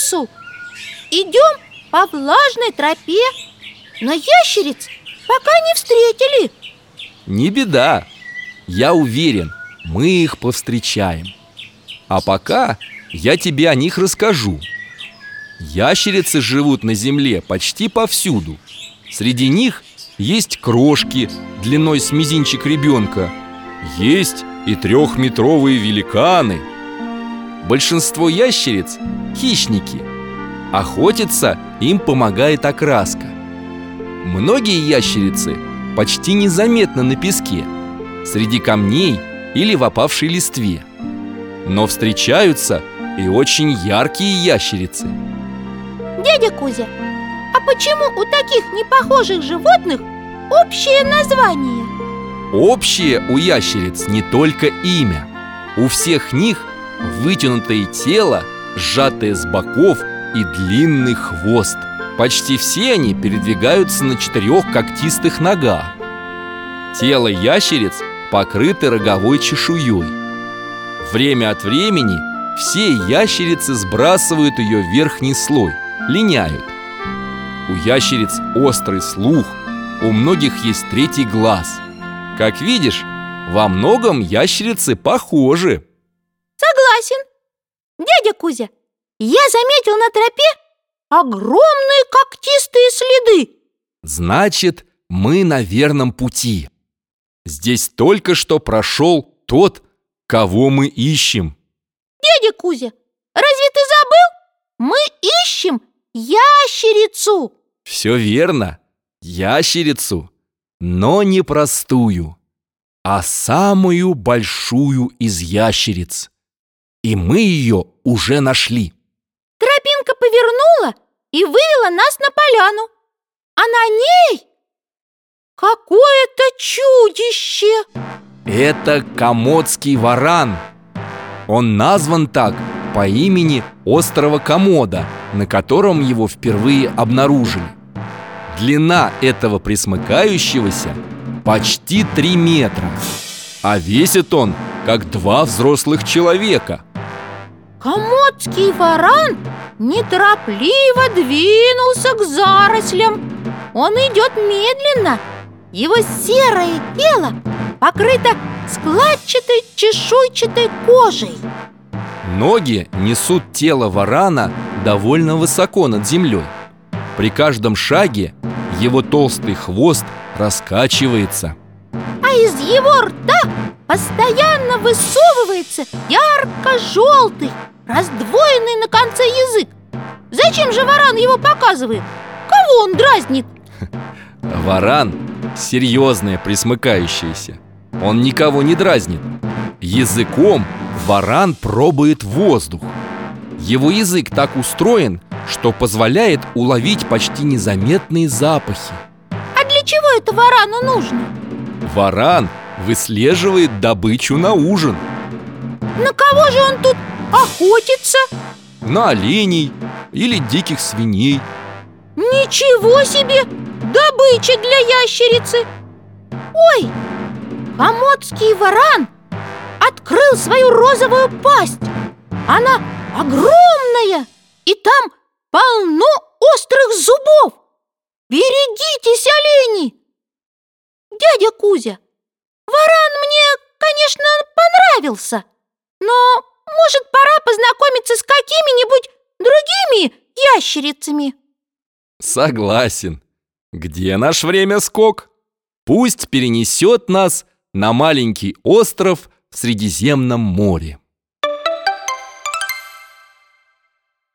лесу. Идем по влажной тропе, но ящериц пока не встретили. Не беда, я уверен, мы их повстречаем. А пока я тебе о них расскажу. Ящерицы живут на земле почти повсюду. Среди них есть крошки длиной с мизинчик ребенка. Есть и 3-метровые великаны. Большинство ящериц – хищники. Охотиться им помогает окраска. Многие ящерицы почти незаметны на песке, среди камней или в опавшей листве. Но встречаются и очень яркие ящерицы. Дядя Кузя, а почему у таких непохожих животных общее название? Общее у ящериц не только имя. У всех них вытянутое тело, сжатое с боков и длинный хвост. Почти все они передвигаются на 4 когтистых ногах. Тело ящериц покрыто роговой чешуей. Время от времени все ящерицы сбрасывают ее верхний слой, линяют. У ящериц острый слух, у многих есть 3-й глаз. Как видишь, во многом ящерицы похожи. Согласен. Дядя Кузя, я заметил на тропе огромные когтистые следы. Значит, мы на верном пути. Здесь только что прошел тот, кого мы ищем. Дядя Кузя, разве ты забыл? Мы ищем ящерицу. Все верно, ящерицу, но не простую, а самую большую из ящериц. И мы ее уже нашли. Тропинка повернула и вывела нас на поляну. А на ней какое-то чудище. Это комодский варан. Он назван так по имени острова Комода, на котором его впервые обнаружили. Длина этого пресмыкающегося почти 3 метра, а весит он, как 2 взрослых человека. Комодский варан неторопливо двинулся к зарослям. Он идет медленно. Его серое тело покрыто складчатой чешуйчатой кожей. Ноги несут тело варана довольно высоко над землей. При каждом шаге его толстый хвост раскачивается. А из его рта постоянно высовывается ярко-желтый, раздвоенный на конце язык. Зачем же варан его показывает? Кого он дразнит? Варан – серьезное пресмыкающееся. Он никого не дразнит. Языком варан пробует воздух. Его язык так устроен, что позволяет уловить почти незаметные запахи. А для чего это варану нужно? Варан выслеживает добычу на ужин. На кого же он тут охотится? На оленей или диких свиней. Ничего себе! Добыча для ящерицы! Ой, комодский варан открыл свою розовую пасть. Она огромная, и там полно острых зубов. Берегитесь, олени! Дядя Кузя, варан мне, конечно, понравился, но, может, пора познакомиться с какими-нибудь другими ящерицами? Согласен. Где наш время-скок? Пусть перенесет нас на маленький остров в Средиземном море.